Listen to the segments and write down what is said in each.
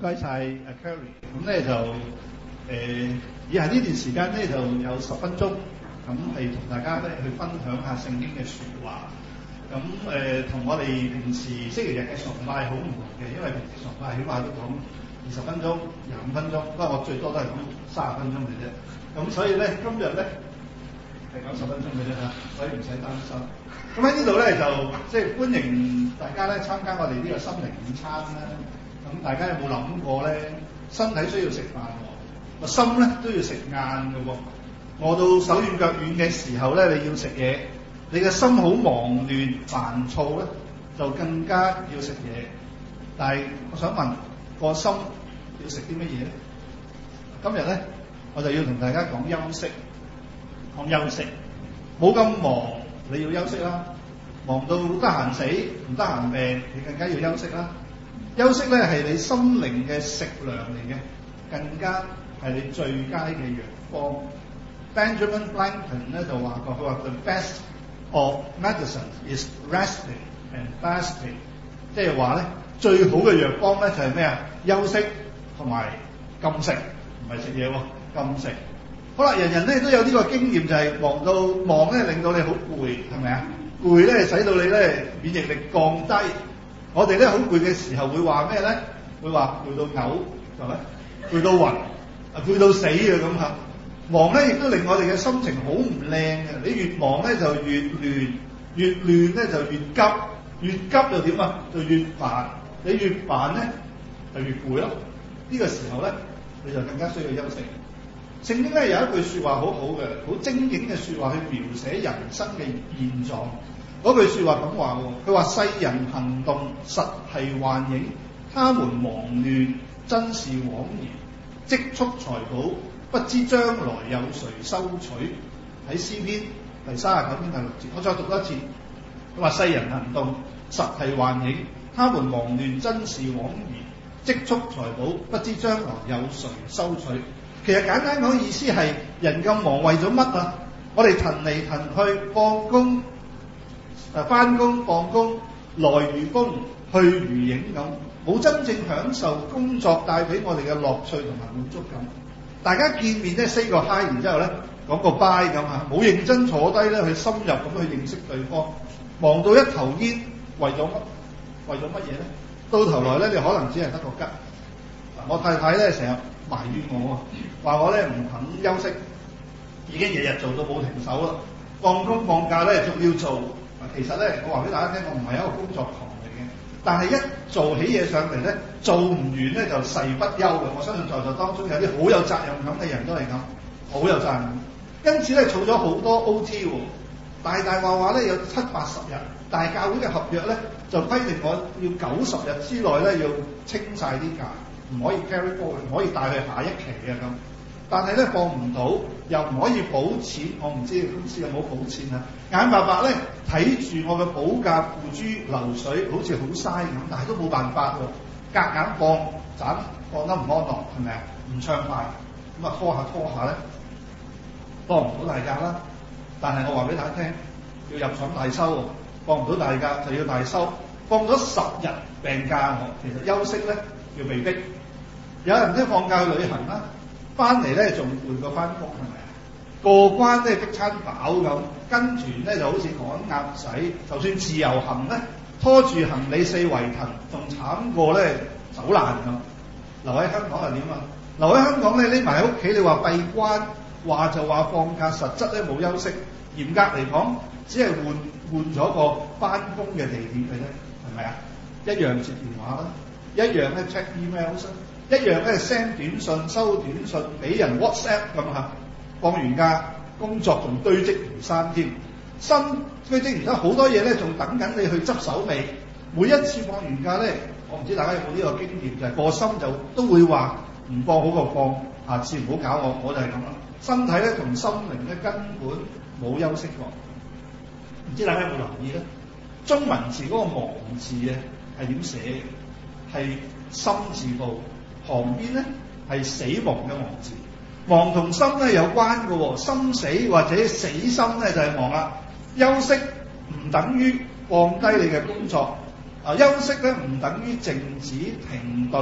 該晒阿 Carrie。咁咧就以下呢段時間咧就有10分鐘，咁係同大家咧去分享下聖經嘅説話。咁同我哋平時星期日嘅崇拜好唔同嘅，因為平時崇拜起碼都講20分鐘、25分鐘，不過我最多都係講30分鐘嘅啫。咁所以咧今日咧係講10分鐘嘅啫嚇，所以唔使擔心。咁喺呢度咧就即係歡迎大家咧參加我哋呢個心靈午餐啦。咁大家有冇諗過咧？身體需要食飯喎，個心咧都要食晏嘅喎。餓到手軟腳軟嘅時候咧，你要食嘢。你嘅心好忙亂煩躁咧，就更加要食嘢。但係我想問，個心要食啲乜嘢咧？今日咧我就要同大家講休息，講休息。冇咁忙，你要休息啦。忙到得閒死，唔得閒病，你更加要休息啦。休息咧係你心靈嘅食糧嚟嘅，更加係你最佳嘅藥方。Benjamin Franklin 咧就話過，佢話 The best of medicine is resting and fasting， 即係話咧最好嘅藥方咧就係咩啊？休息同埋禁食，唔係食嘢喎，禁食。好啦，人人咧都有呢個經驗，就係忙咧令到你好攰，係咪啊？攰咧使到你咧免疫力降低。我哋咧好攰嘅時候會話咩咧？會話攰到嘔，係咪？攰到暈，攰到死啊咁嚇。忙咧亦都令我哋嘅心情好唔靚嘅。你越忙咧就越亂，越亂咧就越急，越急就點啊？就越煩。你越煩咧就越攰咯。呢個時候咧你就更加需要休息。聖經咧有一句説話好好嘅，好精警嘅説話去描寫人生嘅現狀。嗰句説話咁話喎，佢話世人行動實係幻影，他們忙亂真是枉然，積蓄財寶不知將來有誰收取。喺詩篇第39篇第6節，我再讀多一次。佢話世人行動實係幻影，他們忙亂真是枉然，積蓄財寶不知將來有誰收取。其實簡單講意思係人咁忙為咗乜啊？我哋騰嚟騰去，放工返工放工，來如風去如影咁，冇真正享受工作帶俾我哋嘅樂趣同埋滿足感。大家見面咧 say 個 hi， 然之後咧講個 bye 咁嚇，冇認真坐低咧去深入咁去認識對方，忙到一頭煙，為咗乜？為咗乜嘢咧？到頭來咧，你可能只係得個吉。我太太咧成日埋怨我話我咧唔肯休息，已經日日做到冇停手啦。放工放假咧仲要做。其實咧，我話俾大家聽，我唔係一個工作狂嚟嘅，但係一做起嘢上嚟咧，做唔完咧就誓不休嘅。我相信在座當中有啲好有責任感嘅人都係咁，好有責任感。因此咧，儲咗好多 OT 喎，大話咧有70-80日，但係教會嘅合約咧就規定我要90日之內咧要清晒啲假，唔可以 carry forward，唔可以帶去下一期嘅咁。但係咧放唔到，又唔可以補錢，我唔知公司有冇補錢啊？眼白白咧睇住我嘅保價付諸流水，好似好嘥咁，但係都冇辦法喎，夾硬放得唔安樂，係咪啊？唔暢快，咁啊拖下咧，放唔到大假啦。但係我話俾大家聽，要入廠大修喎，放唔到大假就要大修，放咗10日病假我，其實休息咧要被逼。有人咧放假去旅行啦。翻嚟咧仲攰過翻工，係咪啊？過關咧逼餐飽咁，跟團咧就好似趕鴨仔，就算自由行咧，拖住行李四圍騰，仲慘過咧走難咁。留喺香港係點啊？留喺香港咧匿埋喺屋企，你話閉關，話就話放假，實質咧冇休息。嚴格嚟講，只係換咗個翻工嘅地點嘅啫，係咪啊？一樣接電話啦，一樣咧 check emails。一樣咧 send 短信、收短信，俾人 WhatsApp 咁嚇。放完假工作仲堆積如山添，堆積而家好多嘢咧，仲等緊你去執手尾。每一次放完假咧，我唔知大家有冇呢個經驗，就係個心就都會話唔放好過放，下次唔好搞我，我就係咁啦。身體咧同心靈咧根本冇休息過。唔知大家有冇留意咧？中文字嗰個忙字啊係點寫嘅？係心字部。旁邊咧係死亡嘅亡字，亡同心咧有關嘅喎，心死或者死心咧就係亡啦。休息唔等於放低你嘅工作，休息咧唔等於靜止停頓，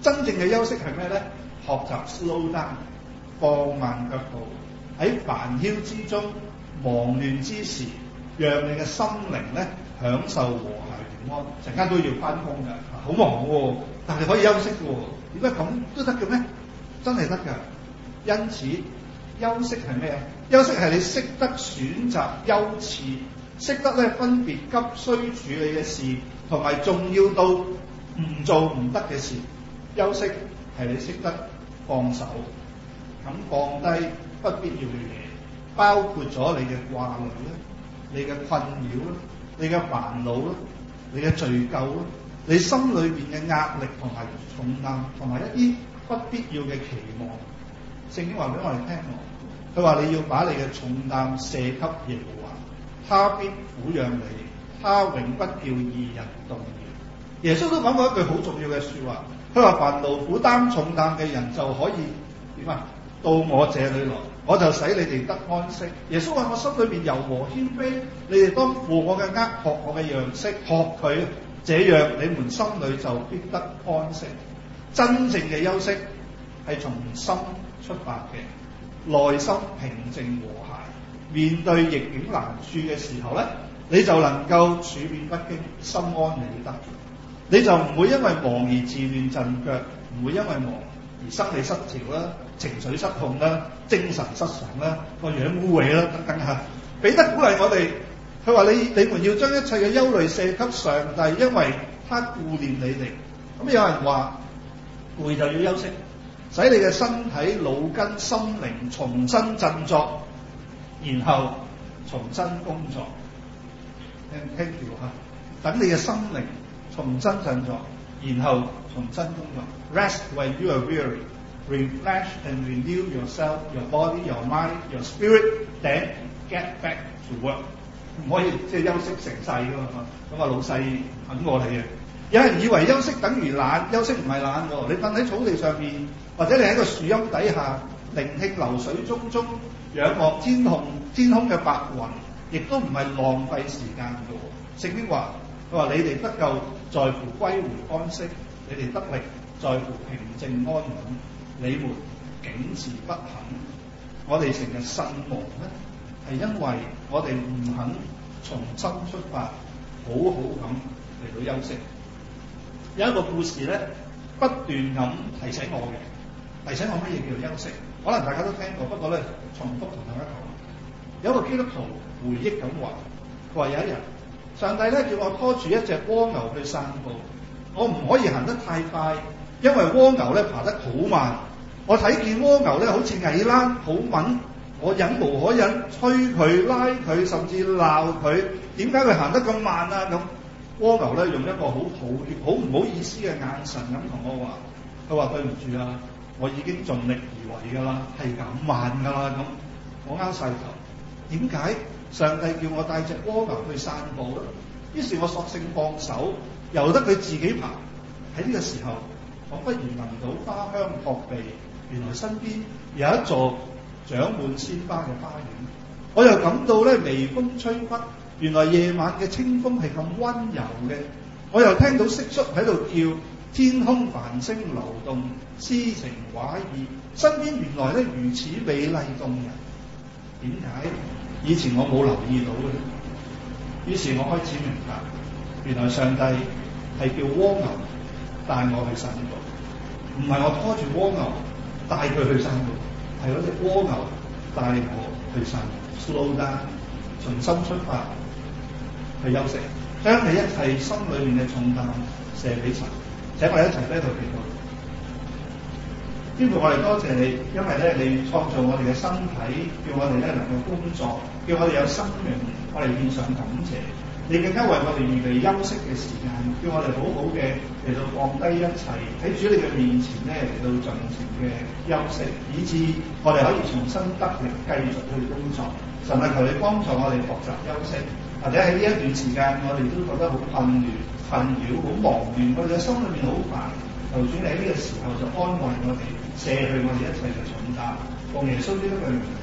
真正嘅休息係咩咧？學習 slow down， 放慢腳步，喺煩囂之中、忙亂之時，讓你嘅心靈咧享受和諧平安。陣間都要返工㗎，好忙喎，但係可以休息喎。點解咁都得嘅咩？真係得㗎。因此休息係咩啊？休息係你識得選擇優次，識得咧分別急需處理嘅事，同埋重要到唔做唔得嘅事。休息係你識得放手，肯放低不必要嘅嘢，包括咗你嘅掛慮啦、你嘅困擾啦、你嘅煩惱啦、你嘅罪疚啦、你心裏邊嘅壓力同埋重擔，同埋一啲不必要嘅期望。聖經話俾我哋聽，佢話你要把你嘅重擔卸給耶和華，他必撫養你，他永不叫義人動搖。耶穌都講過一句好重要嘅説話，佢話凡勞苦擔重擔嘅人就可以點啊？到我這裏來，我就使你哋得安息。耶穌話我心裏邊柔和謙卑，你哋當負我嘅軛，學我嘅樣式，學佢，這樣你們心裏就必得安息。真正嘅休息係從心出發嘅，內心平靜和諧，面對逆境難處嘅時候咧，你就能夠處變不驚，心安理得。你就唔會因為忙而自亂陣腳，唔會因為忙而生理失調啦、情緒失控啦、精神失常啦、個樣污穢啦等等嚇。彼得鼓勵我哋，佢話你們要將一切嘅憂慮卸給上帝，因為他顧念你哋。咁有人話攰就要休息，使你嘅身體、腦筋、心靈重新振作，然後重新工作。聽住嚇，等你嘅心靈重新振作，然後重新工作。Rest when you are weary, refresh and renew yourself, your body, your mind, your spirit, then get back to work。唔可以即係休息成世㗎嘛？咁啊老細肯我哋嘅。有人以為休息等於懶，休息唔係懶喎。你瞓喺草地上面，或者你喺個樹蔭底下聆聽流水淙淙，仰望天空嘅白雲，亦都唔係浪費時間㗎。聖經話，佢話你哋得救在乎歸回安息，你哋得力在乎平靜安穩。你們竟是不肯。我哋成日呻忙咧，係因為我哋唔肯從心出發，好好咁嚟到休息。有一個故事咧，不斷咁提醒我乜嘢叫休息。可能大家都聽過，不過咧重複同大家講。有一個基督徒回憶咁話，佢話有一日，上帝咧叫我拖住一隻蝸牛去散步，我唔可以行得太快，因為蝸牛咧爬得好慢。我睇見蝸牛咧好似蟻躝，好穩，我忍無可忍，催佢拉佢，甚至鬧佢，點解佢行得咁慢啊？咁蝸牛咧用一個好抱歉、好唔好意思嘅眼神咁同我話，佢話對唔住啊，我已經盡力而為㗎啦，係咁慢㗎啦咁。我拗晒頭，點解上帝叫我帶隻蝸牛去散步咧？於是我索性放手，由得佢自己爬。喺呢個時候，我忽然聞到花香撲鼻，原來身邊有一座長滿鮮花嘅花園。我又感到咧微風吹拂，原來夜晚嘅清風係咁溫柔嘅。我又聽到蟋蟀喺度叫，天空繁星流動，詩情畫意，身邊原來咧如此美麗動人。點解以前我冇留意到嘅咧？於是我開始明白，原來上帝係叫蝸牛帶我去散步，唔係我拖住蝸牛帶佢去散步，係嗰隻蝸牛帶我去散步。Slow down， 從心出發去休息，將你一切心裏面嘅重擔卸俾神。請我哋一齊喺度祈禱。天父，我哋多謝你，因為咧你創造我哋嘅身體，叫我哋咧能夠工作，叫我哋有生命，我哋獻上感謝。你更加為我哋預備休息嘅時間，叫我哋好好嘅嚟到放低一切，喺主你嘅面前咧嚟到盡情嘅休息，以致我哋可以重新得力繼續去工作。神啊，求你幫助我哋學習休息，或者喺呢一段時間我哋都覺得好困擾、好忙亂，我哋嘅心裏面好煩。求主你喺呢個時候就安慰我哋，卸去我哋一切嘅重擔，奉耶穌基督嘅名。